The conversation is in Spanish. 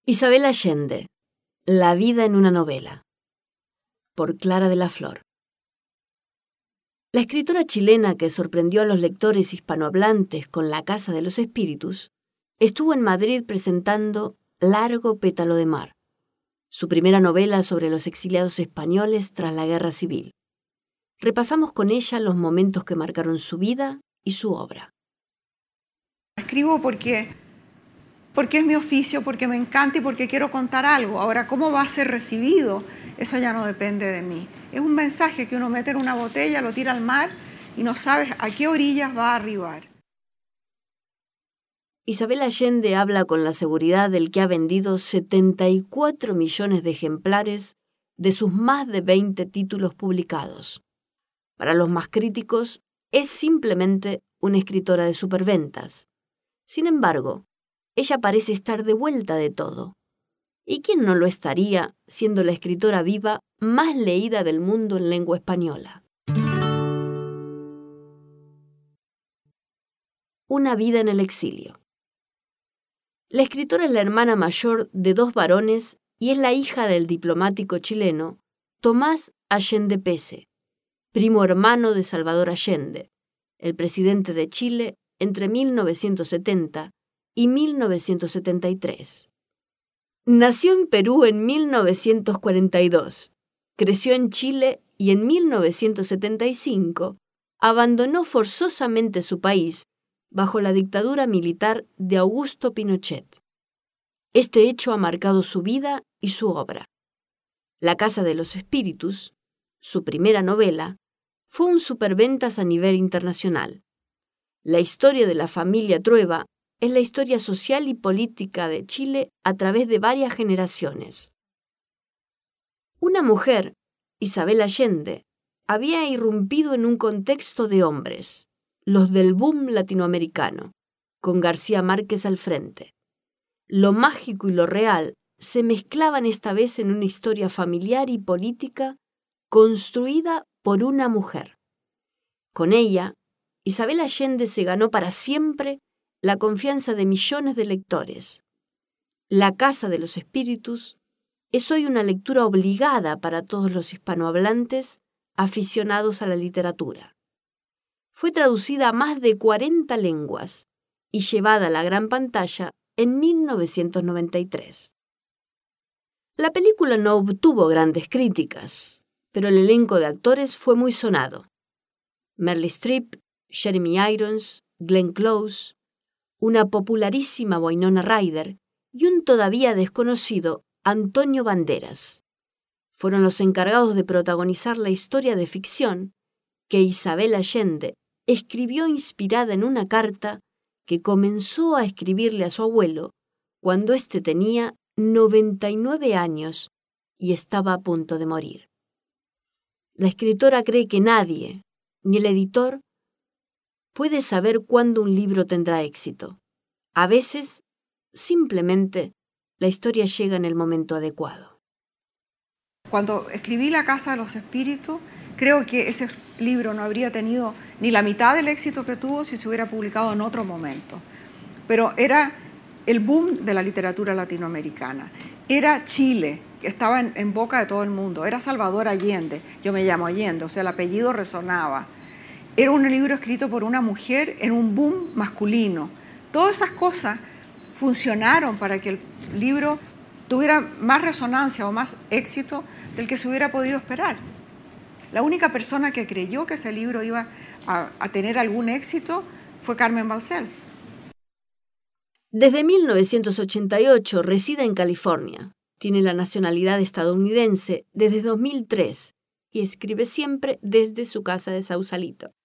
Isabel Allende, La vida en una novela, por Clara de la Flor. La escritora chilena que sorprendió a los lectores hispanohablantes con La casa de los espíritus estuvo en Madrid presentando Largo pétalo de mar, su primera novela sobre los exiliados españoles tras la Guerra Civil. Repasamos con ella los momentos que marcaron su vida y su obra. Escribo porque es mi oficio, porque me encanta y porque quiero contar algo. Ahora, ¿cómo va a ser recibido? Eso ya no depende de mí. Es un mensaje que uno mete en una botella, lo tira al mar y no sabes a qué orillas va a arribar. Isabel Allende habla con la seguridad del que ha vendido 74 millones de ejemplares de sus más de 20 títulos publicados. Para los más críticos, es simplemente una escritora de superventas. Sin embargo, ella parece estar de vuelta de todo. ¿Y quién no lo estaría siendo la escritora viva más leída del mundo en lengua española? Una vida en el exilio. La escritora es la hermana mayor de 2 varones y es la hija del diplomático chileno Tomás Allende Pese, primo hermano de Salvador Allende, el presidente de Chile entre 1970 y 1973. Nació en Perú en 1942, creció en Chile y en 1975 abandonó forzosamente su país bajo la dictadura militar de Augusto Pinochet. Este hecho ha marcado su vida y su obra. La casa de los espíritus, su primera novela, fue un superventas a nivel internacional. La historia de la familia Trueba es la historia social y política de Chile a través de varias generaciones. Una mujer, Isabel Allende, había irrumpido en un contexto de hombres, los del boom latinoamericano, con García Márquez al frente. Lo mágico y lo real se mezclaban esta vez en una historia familiar y política construida por una mujer. Con ella, Isabel Allende se ganó para siempre la confianza de millones de lectores. La casa de los espíritus es hoy una lectura obligada para todos los hispanohablantes aficionados a la literatura. Fue traducida a más de 40 lenguas y llevada a la gran pantalla en 1993. La película no obtuvo grandes críticas, pero el elenco de actores fue muy sonado. Meryl Streep, Jeremy Irons, Glenn Close, una popularísima Winona Ryder y un todavía desconocido Antonio Banderas. Fueron los encargados de protagonizar la historia de ficción que Isabel Allende escribió inspirada en una carta que comenzó a escribirle a su abuelo cuando éste tenía 99 años y estaba a punto de morir. La escritora cree que nadie, ni el editor, puede saber cuándo un libro tendrá éxito. A veces, simplemente, la historia llega en el momento adecuado. Cuando escribí La casa de los espíritus, creo que ese libro no habría tenido ni la mitad del éxito que tuvo si se hubiera publicado en otro momento. Pero era el boom de la literatura latinoamericana. Era Chile, que estaba en boca de todo el mundo. Era Salvador Allende. Yo me llamo Allende, o sea, el apellido resonaba. Era un libro escrito por una mujer en un boom masculino. Todas esas cosas funcionaron para que el libro tuviera más resonancia o más éxito del que se hubiera podido esperar. La única persona que creyó que ese libro iba a tener algún éxito fue Carmen Balcells. Desde 1988 reside en California. Tiene la nacionalidad estadounidense desde 2003 y escribe siempre desde su casa de Sausalito.